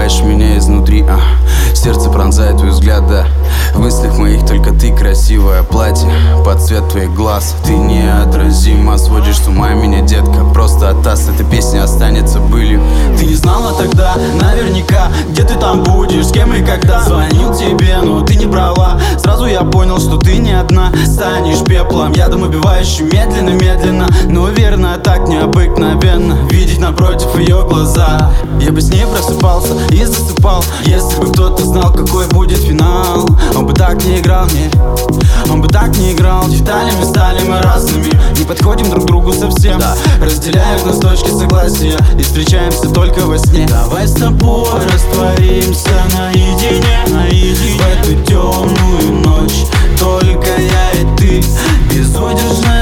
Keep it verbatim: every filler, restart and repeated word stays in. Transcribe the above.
пожираешь меня изнутри, а сердце пронзает твой взгляд, да. В мыслях моих только ты, красивое платье под цвет твоих глаз. Ты неотразима, сводишь с ума меня, детка. Просто от таз эта песня останется былью. Ты не знала тогда, наверняка, где ты там будешь, с кем и когда. Звонил тебе, но ты не брала. Сразу я понял, что ты не одна. Станешь пеплом, ядом убивающим медленно-медленно. Но верно, так необыкновенно видеть напротив ее глаза. Я бы с ней просыпался и засыпал, если бы кто-то знал, какой будет финал. Он бы так не играл, нет, он бы так не играл. Деталями стали мы разными, не подходим друг другу совсем, да. Разделяют нас точки согласия и встречаемся только во сне. Давай с тобой растворимся наедине, наедине в эту темную ночь. Только я и ты, безудержная